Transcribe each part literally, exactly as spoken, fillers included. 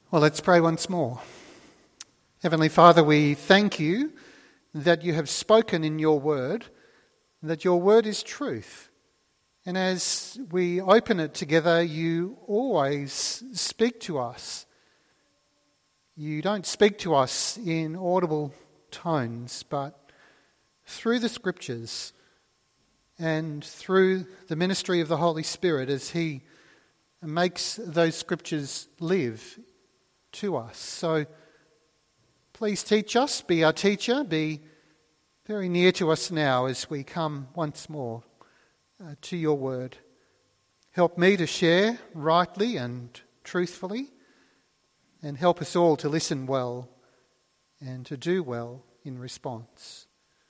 Well, let's pray once more. Heavenly Father, we thank you that you have spoken in your word, that your word is truth. And as we open it together, you always speak to us. You don't speak to us in audible tones, but through the Scriptures and through the ministry of the Holy Spirit as he makes those Scriptures live to us. So please teach us, be our teacher, be very near to us now as we come once more uh, to your word. Help me to share rightly and truthfully, and help us all to listen well and to do well in response.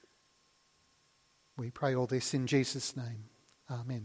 We pray all this in Jesus' name. Amen.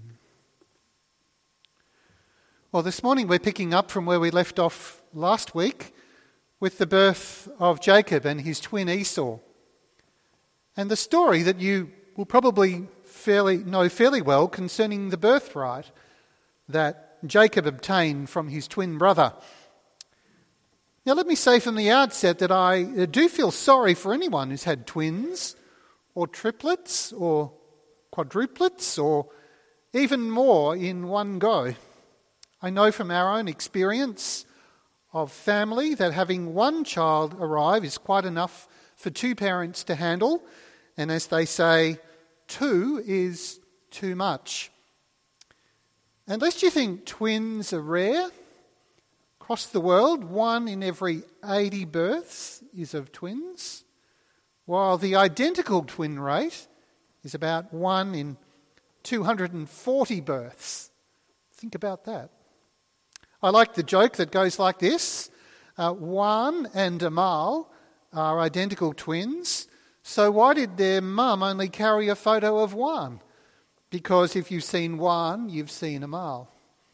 Well, this morning we're picking up from where we left off last week with the birth of Jacob and his twin Esau. And the story that you will probably fairly know fairly well concerning the birthright that Jacob obtained from his twin brother. Now let me say from the outset that I do feel sorry for anyone who's had twins or triplets or quadruplets or even more in one go. I know from our own experience of family that having one child arrive is quite enough for two parents to handle, and as they say, two is too much. Unless you think twins are rare, across the world, one in every eighty births is of twins, while the identical twin rate is about one in two hundred forty births. Think about that. I like the joke that goes like this. Uh, Juan and Amal are identical twins, so why did their mum only carry a photo of Juan? Because if you've seen Juan, you've seen Amal.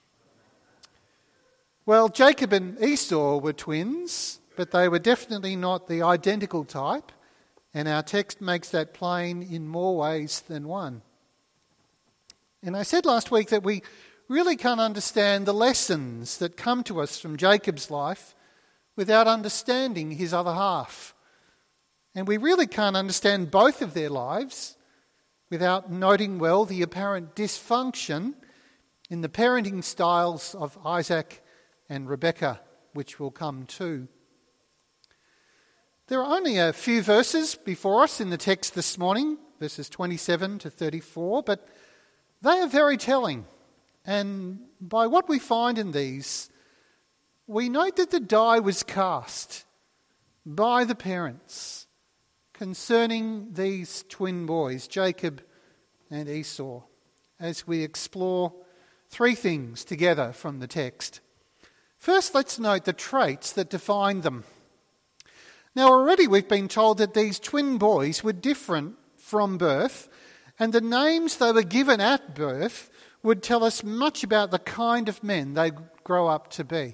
Well, Jacob and Esau were twins, but they were definitely not the identical type, and our text makes that plain in more ways than one. And I said last week that we really can't understand the lessons that come to us from Jacob's life without understanding his other half. And we really can't understand both of their lives without noting well the apparent dysfunction in the parenting styles of Isaac and Rebekah, which we'll come to. There are only a few verses before us in the text this morning, verses twenty-seven to thirty-four, but they are very telling. And by what we find in these, we note that the die was cast by the parents concerning these twin boys, Jacob and Esau, as we explore three things together from the text. First, let's note the traits that define them. Now, already we've been told that these twin boys were different from birth, and the names they were given at birth would tell us much about the kind of men they grow up to be.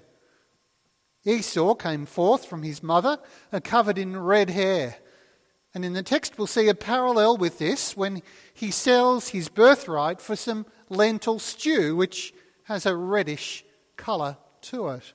Esau came forth from his mother, covered in red hair. And in the text we'll see a parallel with this when he sells his birthright for some lentil stew, which has a reddish colour to it.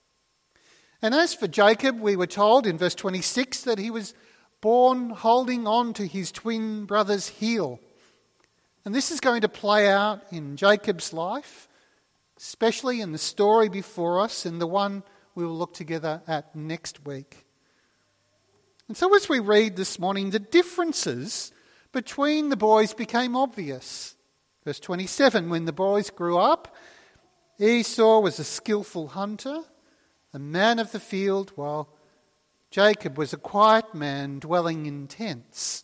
And as for Jacob, we were told in verse twenty-six that he was born holding on to his twin brother's heel. And this is going to play out in Jacob's life, especially in the story before us and the one we will look together at next week. And so as we read this morning, the differences between the boys became obvious. Verse twenty-seven, when the boys grew up, Esau was a skillful hunter, a man of the field, while Jacob was a quiet man dwelling in tents.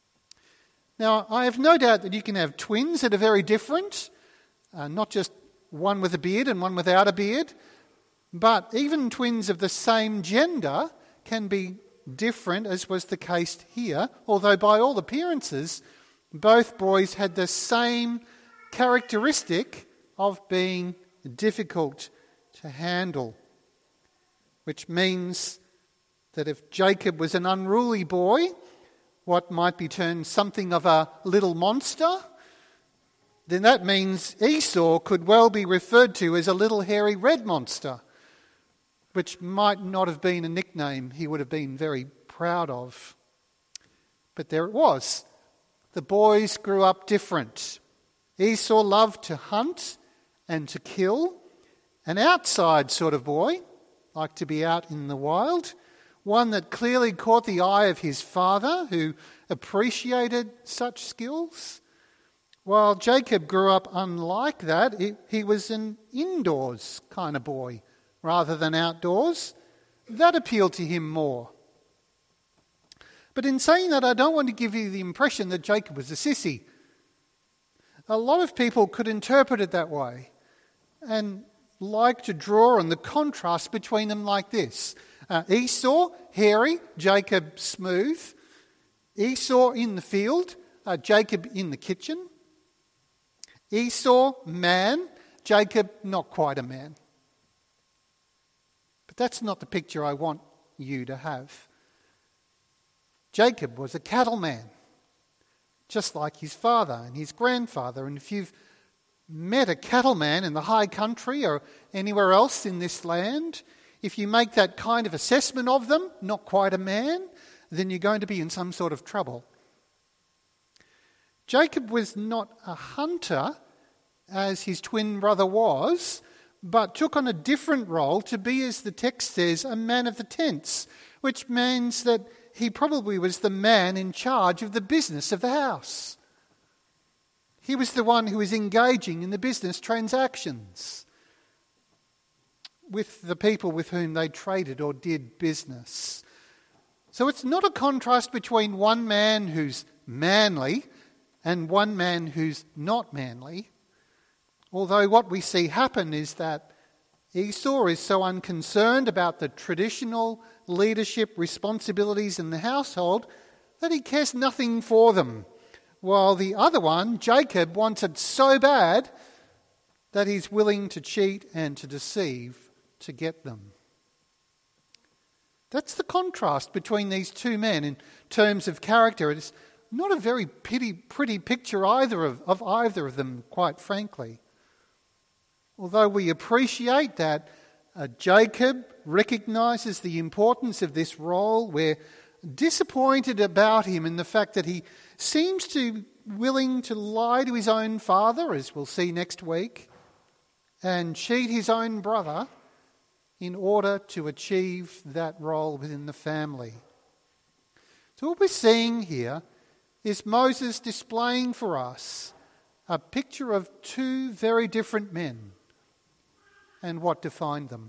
Now, I have no doubt that you can have twins that are very different, uh, not just one with a beard and one without a beard, but even twins of the same gender can be different, as was the case here, although by all appearances, both boys had the same characteristic of being difficult to handle, which means that if Jacob was an unruly boy, what might be termed something of a little monster, then that means Esau could well be referred to as a little hairy red monster. which might not have been a nickname he would have been very proud of. But there it was. The boys grew up different. Esau loved to hunt and to kill, an outside sort of boy, liked to be out in the wild, one that clearly caught the eye of his father, who appreciated such skills. While Jacob grew up unlike that, he, he was an indoors kind of boy rather than outdoors. That appealed to him more. But in saying that, I don't want to give you the impression that Jacob was a sissy. A lot of people could interpret it that way and like to draw on the contrast between them like this. Uh, Esau, hairy, Jacob smooth. Esau in the field, uh, Jacob in the kitchen. Esau, man, Jacob, not quite a man. But that's not the picture I want you to have. Jacob was a cattleman, just like his father and his grandfather. And if you've met a cattleman in the high country or anywhere else in this land, if you make that kind of assessment of them, not quite a man, then you're going to be in some sort of trouble. Jacob was not a hunter, as his twin brother was, but took on a different role to be, as the text says, a man of the tents, which means that he probably was the man in charge of the business of the house. He was the one who was engaging in the business transactions with the people with whom they traded or did business. So it's not a contrast between one man who's manly and one man who's not manly. Although what we see happen is that Esau is so unconcerned about the traditional leadership responsibilities in the household that he cares nothing for them. While the other one, Jacob, wants it so bad that he's willing to cheat and to deceive to get them. That's the contrast between these two men in terms of character. It's not a very pretty, pretty picture either of, of either of them, quite frankly. Although we appreciate that uh, Jacob recognises the importance of this role, we're disappointed about him in the fact that he seems to willing to lie to his own father, as we'll see next week, and cheat his own brother in order to achieve that role within the family. So what we're seeing here is Moses displaying for us a picture of two very different men and what defined them.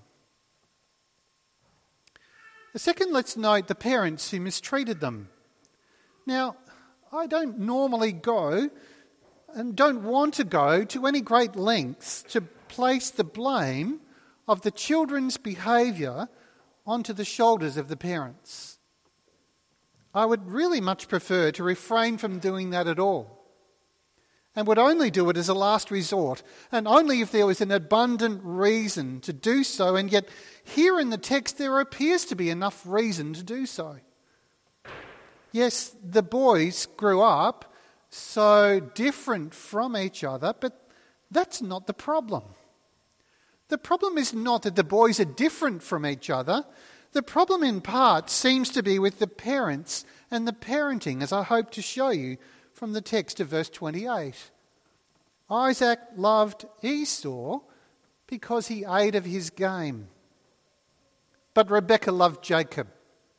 The second, let's note the parents who mistreated them. Now, I don't normally go and don't want to go to any great lengths to place the blame of the children's behaviour onto the shoulders of the parents. I would really much prefer to refrain from doing that at all, and would only do it as a last resort, and only if there was an abundant reason to do so, and yet here in the text there appears to be enough reason to do so. Yes, the boys grew up so different from each other, but that's not the problem. The problem is not that the boys are different from each other. The problem in part seems to be with the parents and the parenting, as I hope to show you from the text of verse twenty-eight. Isaac loved Esau because he ate of his game, but Rebekah loved Jacob.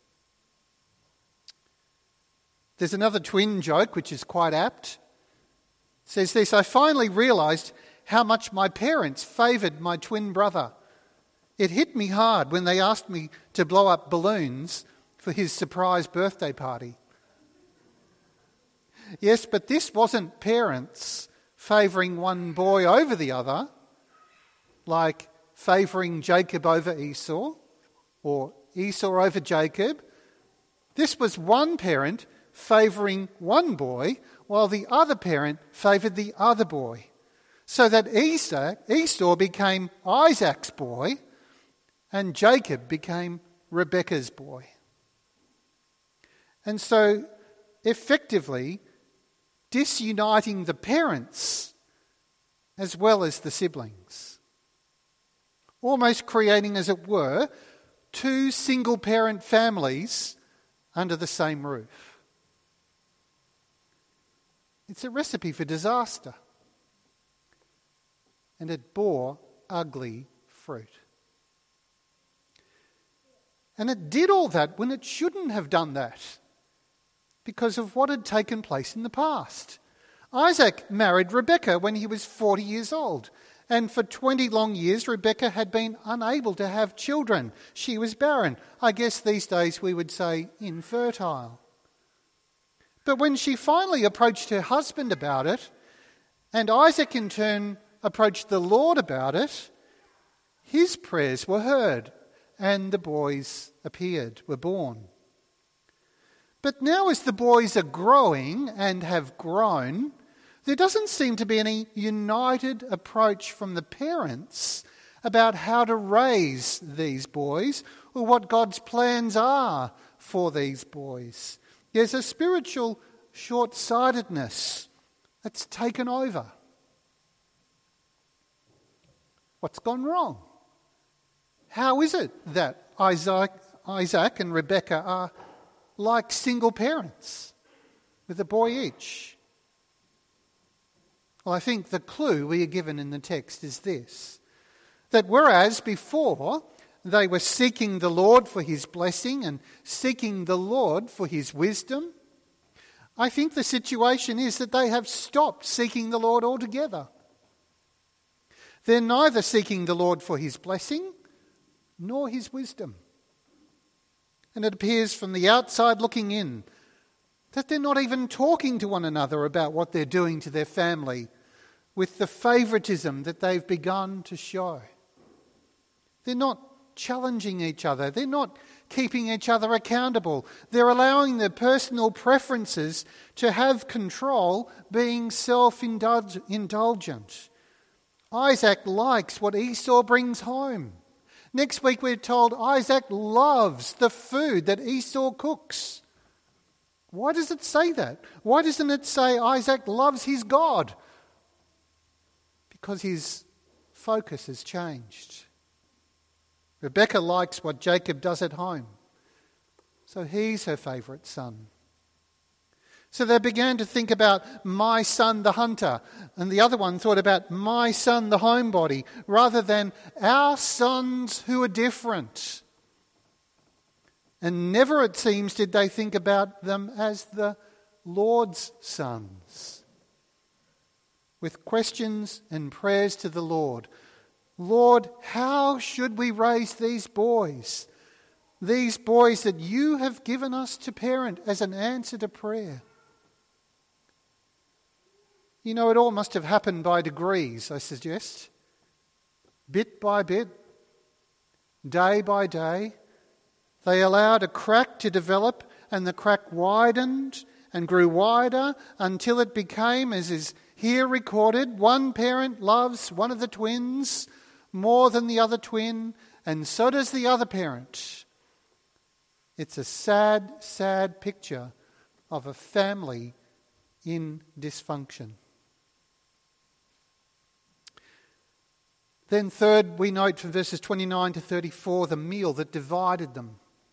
There's another twin joke which is quite apt. It says this: I finally realised how much my parents favoured my twin brother. It hit me hard when they asked me to blow up balloons for his surprise birthday party. Yes, but this wasn't parents favouring one boy over the other, like favouring Jacob over Esau or Esau over Jacob. This was one parent favouring one boy while the other parent favoured the other boy, so that Esau, Esau became Isaac's boy and Jacob became Rebekah's boy. And so effectively disuniting the parents as well as the siblings, almost creating, as it were, two single-parent families under the same roof. It's a recipe for disaster. And it bore ugly fruit. And it did all that when it shouldn't have done that, because of what had taken place in the past. Isaac married Rebekah when he was forty years old, and for twenty long years Rebekah had been unable to have children. She was barren. I guess these days we would say infertile. But when she finally approached her husband about it, and Isaac in turn approached the Lord about it, his prayers were heard, and the boys appeared, were born. But now as the boys are growing and have grown, there doesn't seem to be any united approach from the parents about how to raise these boys or what God's plans are for these boys. There's a spiritual short-sightedness that's taken over. What's gone wrong? How is it that Isaac, Isaac and Rebekah are like single parents with a boy each? Well, I think the clue we are given in the text is this, that whereas before they were seeking the Lord for his blessing and seeking the Lord for his wisdom, I think the situation is that they have stopped seeking the Lord altogether. They're neither seeking the Lord for his blessing nor his wisdom. And it appears from the outside looking in that they're not even talking to one another about what they're doing to their family with the favouritism that they've begun to show. They're not challenging each other. They're not keeping each other accountable. They're allowing their personal preferences to have control, being self-indulgent. Isaac likes what Esau brings home. Next week we're told Isaac loves the food that Esau cooks. Why does it say that? Why doesn't it say Isaac loves his God? Because his focus has changed. Rebekah likes what Jacob does at home, so he's her favourite son. So they began to think about my son the hunter, and the other one thought about my son the homebody, rather than our sons who are different. And never, it seems, did they think about them as the Lord's sons. With questions and prayers to the Lord. Lord, how should we raise these boys? These boys that you have given us to parent as an answer to prayer. You know, it all must have happened by degrees, I suggest. Bit by bit, day by day. They allowed a crack to develop, and the crack widened and grew wider until it became, as is here recorded, one parent loves one of the twins more than the other twin, and so does the other parent. It's a sad, sad picture of a family in dysfunction. Then third, we note from verses twenty-nine to thirty-four, the meal that divided them.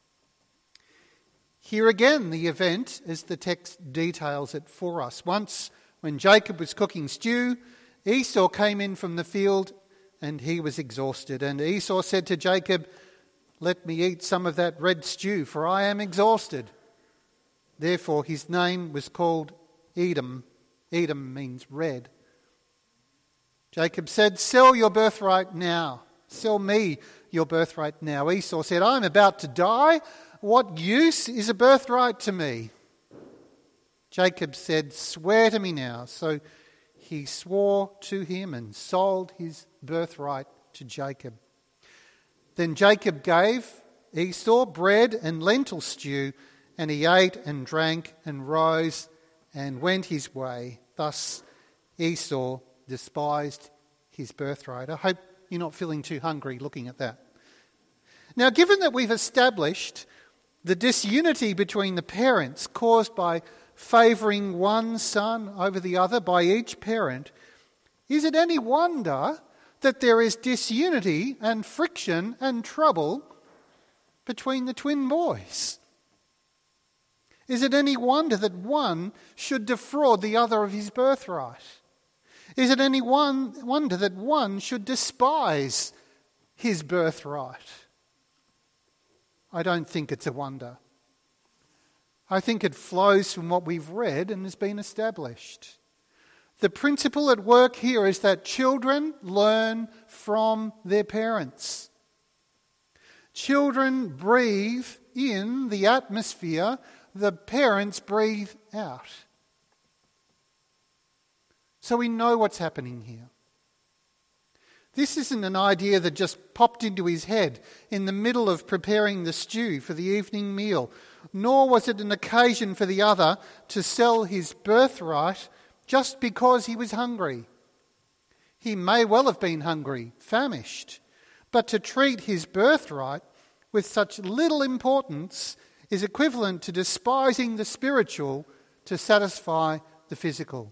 Here again, the event, as the text details it for us. Once, when Jacob was cooking stew, Esau came in from the field and he was exhausted. And Esau said to Jacob, "Let me eat some of that red stew, for I am exhausted." Therefore his name was called Edom. Edom means red. Jacob said, "Sell your birthright now. Sell me your birthright now." Esau said, "I'm about to die. What use is a birthright to me?" Jacob said, "Swear to me now." So he swore to him and sold his birthright to Jacob. Then Jacob gave Esau bread and lentil stew, and he ate and drank and rose and went his way. Thus Esau despised his birthright. I hope you're not feeling too hungry looking at that. Now, given that we've established the disunity between the parents caused by favouring one son over the other by each parent, is it any wonder that there is disunity and friction and trouble between the twin boys? Is it any wonder that one should defraud the other of his birthright? Is it any one wonder that one should despise his birthright? I don't think it's a wonder. I think it flows from what we've read and has been established. The principle at work here is that children learn from their parents. Children breathe in the atmosphere the parents breathe out. So we know what's happening here. This isn't an idea that just popped into his head in the middle of preparing the stew for the evening meal, nor was it an occasion for the other to sell his birthright just because he was hungry. He may well have been hungry, famished, but to treat his birthright with such little importance is equivalent to despising the spiritual to satisfy the physical.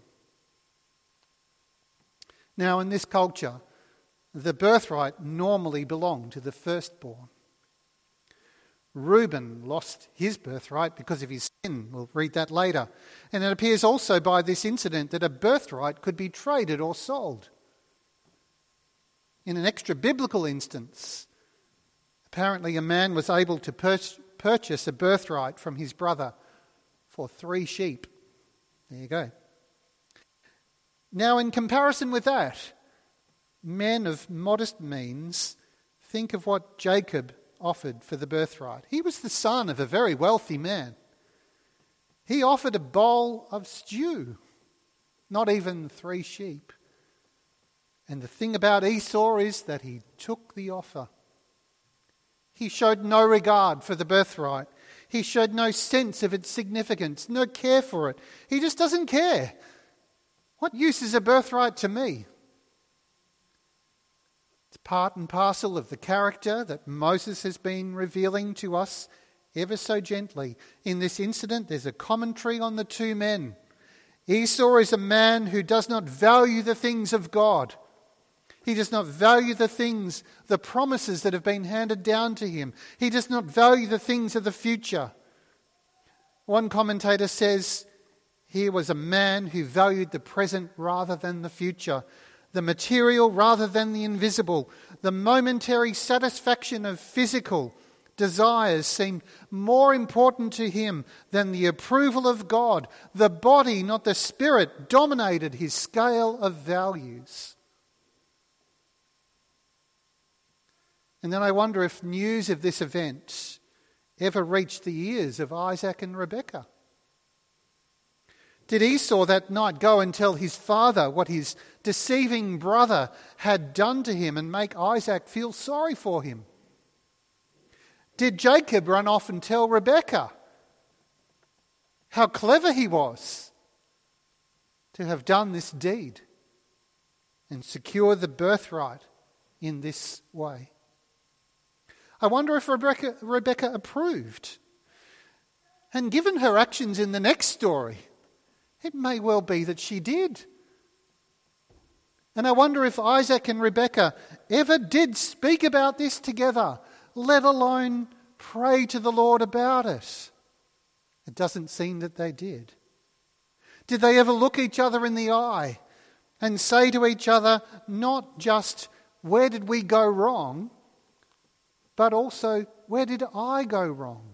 Now, in this culture, the birthright normally belonged to the firstborn. Reuben lost his birthright because of his sin. We'll read that later. And it appears also by this incident that a birthright could be traded or sold. In an extra biblical instance, apparently a man was able to purchase purchase a birthright from his brother for three sheep. There you go. Now, in comparison with that, men of modest means think of what Jacob offered for the birthright. He was the son of a very wealthy man. He offered a bowl of stew, not even three sheep. And the thing about Esau is that he took the offer. He showed no regard for the birthright. He showed no sense of its significance, no care for it. He just doesn't care. What use is a birthright to me? It's part and parcel of the character that Moses has been revealing to us ever so gently. In this incident, there's a commentary on the two men. Esau is a man who does not value the things of God. He does not value the things, the promises that have been handed down to him. He does not value the things of the future. One commentator says, here was a man who valued the present rather than the future, the material rather than the invisible. The momentary satisfaction of physical desires seemed more important to him than the approval of God. The body, not the spirit, dominated his scale of values. And then I wonder if news of this event ever reached the ears of Isaac and Rebekah. Did Esau that night go and tell his father what his deceiving brother had done to him and make Isaac feel sorry for him? Did Jacob run off and tell Rebekah how clever he was to have done this deed and secure the birthright in this way? I wonder if Rebekah, Rebekah approved. And given her actions in the next story, it may well be that she did. And I wonder if Isaac and Rebekah ever did speak about this together, let alone pray to the Lord about it. It doesn't seem that they did. Did they ever look each other in the eye and say to each other, not just, where did we go wrong, but also, where did I go wrong?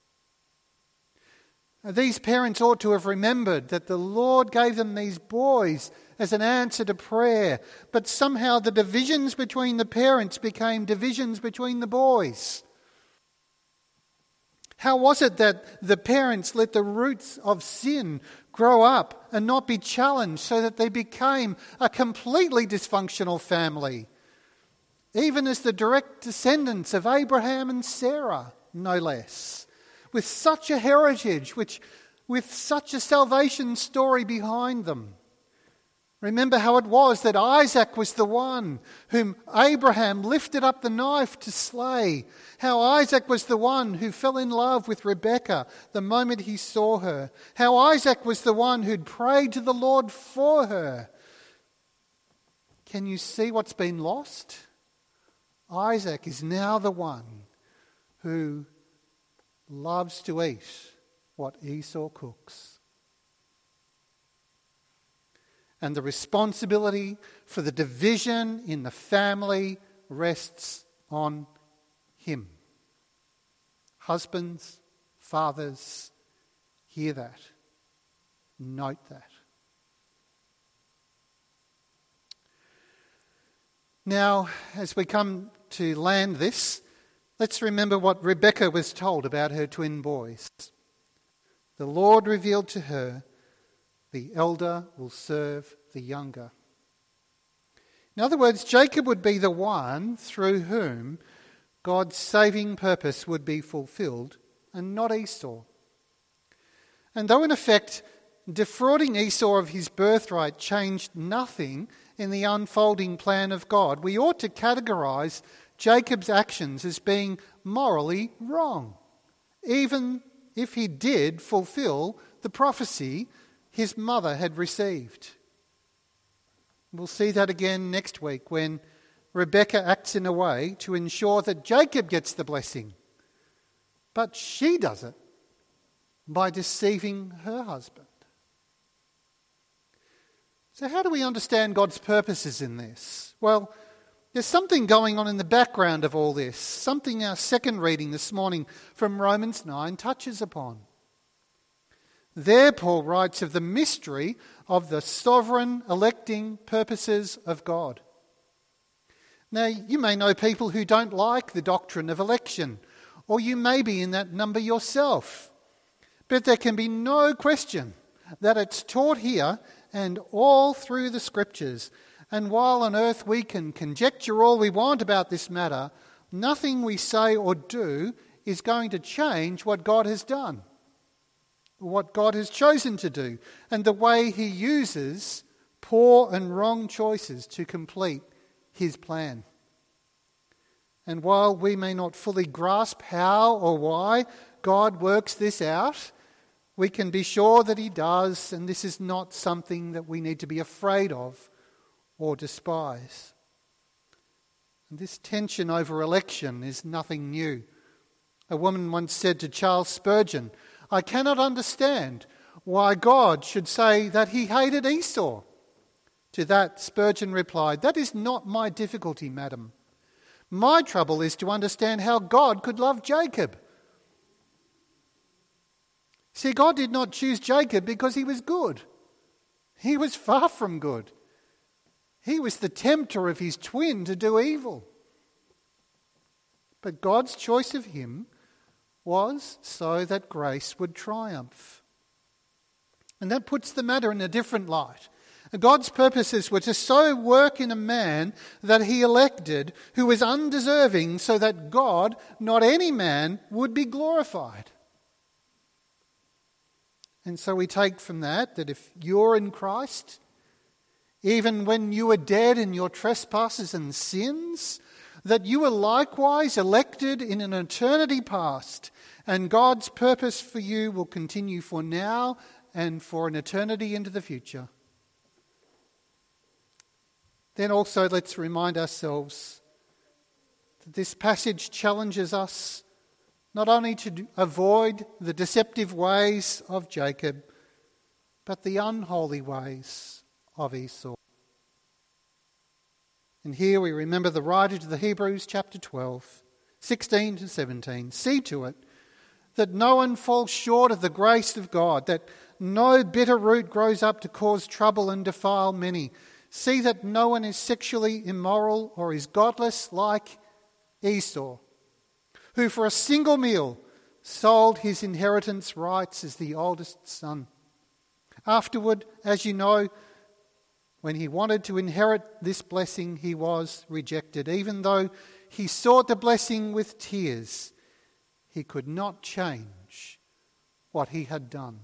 These parents ought to have remembered that the Lord gave them these boys as an answer to prayer, but somehow the divisions between the parents became divisions between the boys. How was it that the parents let the roots of sin grow up and not be challenged so that they became a completely dysfunctional family? Even as the direct descendants of Abraham and Sarah, no less, with such a heritage, which, with such a salvation story behind them. Remember how it was that Isaac was the one whom Abraham lifted up the knife to slay. How Isaac was the one who fell in love with Rebekah the moment he saw her. How Isaac was the one who'd prayed to the Lord for her. Can you see what's been lost? Isaac is now the one who loves to eat what Esau cooks. And the responsibility for the division in the family rests on him. Husbands, fathers, hear that. Note that. Now, as we come to land this, let's remember what Rebekah was told about her twin boys. The Lord revealed to her, the elder will serve the younger. In other words, Jacob would be the one through whom God's saving purpose would be fulfilled, and not Esau. And though in effect defrauding Esau of his birthright changed nothing in the unfolding plan of God, we ought to categorise Jacob's actions as being morally wrong, even if he did fulfil the prophecy his mother had received. We'll see that again next week when Rebekah acts in a way to ensure that Jacob gets the blessing. But she does it by deceiving her husband. So how do we understand God's purposes in this? Well, there's something going on in the background of all this, something our second reading this morning from Romans nine touches upon. There, Paul writes of the mystery of the sovereign electing purposes of God. Now, you may know people who don't like the doctrine of election, or you may be in that number yourself. But there can be no question that it's taught here and all through the Scriptures. And while on earth we can conjecture all we want about this matter, nothing we say or do is going to change what God has done, what God has chosen to do, and the way he uses poor and wrong choices to complete his plan. And while we may not fully grasp how or why God works this out, we can be sure that he does, and this is not something that we need to be afraid of or despise. And this tension over election is nothing new. A woman once said to Charles Spurgeon, "I cannot understand why God should say that he hated Esau." To that, Spurgeon replied, "That is not my difficulty, madam. My trouble is to understand how God could love Jacob." See, God did not choose Jacob because he was good. He was far from good. He was the tempter of his twin to do evil. But God's choice of him was so that grace would triumph. And that puts the matter in a different light. God's purposes were to so work in a man that he elected who was undeserving, so that God, not any man, would be glorified. And so we take from that that if you're in Christ, even when you were dead in your trespasses and sins, that you were likewise elected in an eternity past, and God's purpose for you will continue for now and for an eternity into the future. Then also let's remind ourselves that this passage challenges us not only to avoid the deceptive ways of Jacob, but the unholy ways of Esau. And here we remember the writer to the Hebrews, chapter twelve, sixteen to seventeen. See to it that no one falls short of the grace of God, that no bitter root grows up to cause trouble and defile many. See that no one is sexually immoral or is godless like Esau, who for a single meal sold his inheritance rights as the oldest son. Afterward, as you know, when he wanted to inherit this blessing, he was rejected. Even though he sought the blessing with tears, he could not change what he had done.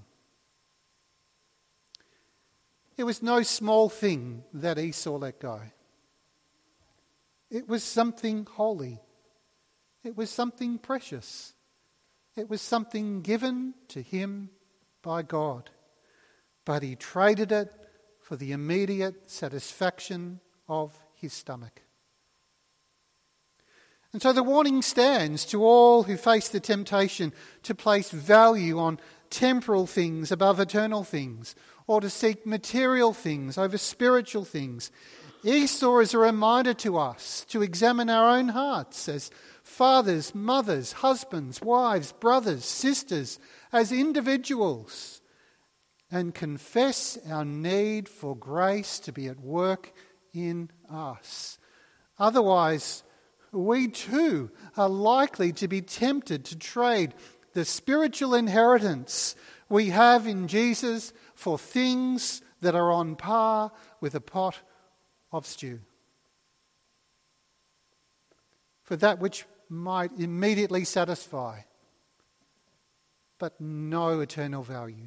It was no small thing that Esau let go. It was something holy. It was something precious. It was something given to him by God. But he traded it for the immediate satisfaction of his stomach. And so the warning stands to all who face the temptation to place value on temporal things above eternal things, or to seek material things over spiritual things. Easter is a reminder to us to examine our own hearts as fathers, mothers, husbands, wives, brothers, sisters, as individuals, and confess our need for grace to be at work in us. Otherwise, we too are likely to be tempted to trade the spiritual inheritance we have in Jesus for things that are on par with a pot of stew. For that which might immediately satisfy, but no eternal value.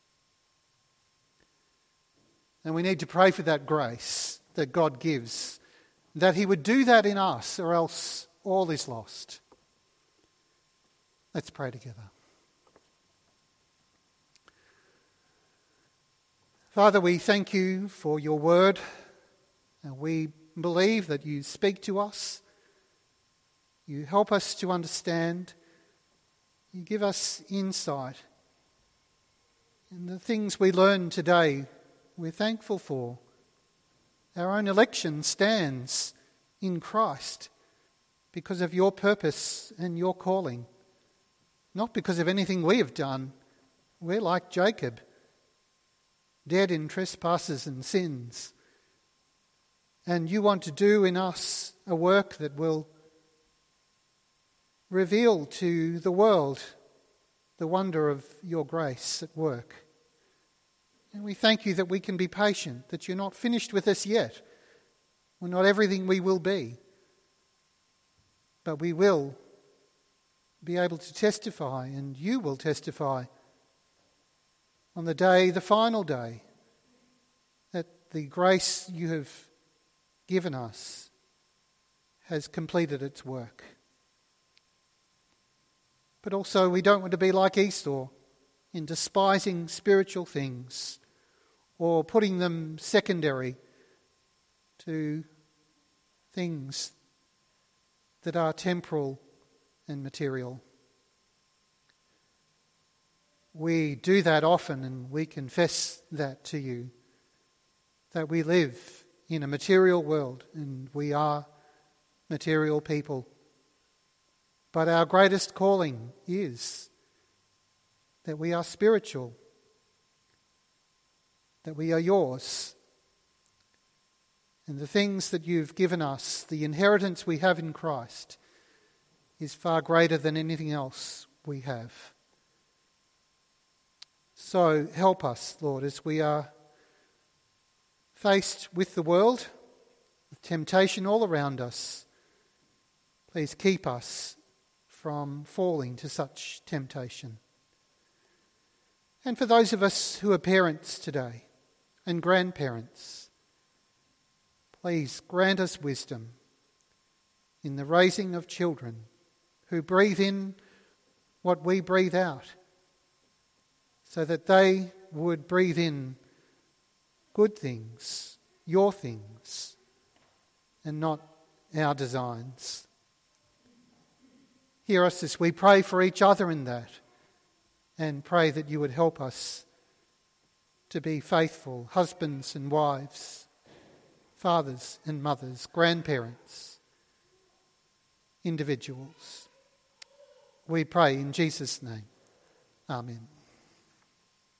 And we need to pray for that grace that God gives, that He would do that in us, or else all is lost. Let's pray together. Father, we thank you for your word, and we believe that you speak to us. You help us to understand. You give us insight. And the things we learn today, we're thankful for. Our own election stands in Christ because of your purpose and your calling. Not because of anything we have done. We're like Jacob, dead in trespasses and sins. And you want to do in us a work that will reveal to the world the wonder of your grace at work. And we thank you that we can be patient, that you're not finished with us yet. We're not everything we will be. But we will be able to testify, and you will testify on the day, the final day, that the grace you have given us has completed its work. But also we don't want to be like Esau in despising spiritual things or putting them secondary to things that are temporal and material. We do that often, and we confess that to you, that we live in a material world and we are material people. But our greatest calling is that we are spiritual, that we are yours. And the things that you've given us, the inheritance we have in Christ, is far greater than anything else we have. So help us, Lord, as we are faced with the world, with temptation all around us. Please keep us from falling to such temptation. And for those of us who are parents today and grandparents, please grant us wisdom in the raising of children who breathe in what we breathe out, so that they would breathe in good things, your things, and not our designs. Hear us as we pray for each other in that, and pray that you would help us to be faithful husbands and wives, fathers and mothers, grandparents, individuals. We pray in Jesus' name. Amen.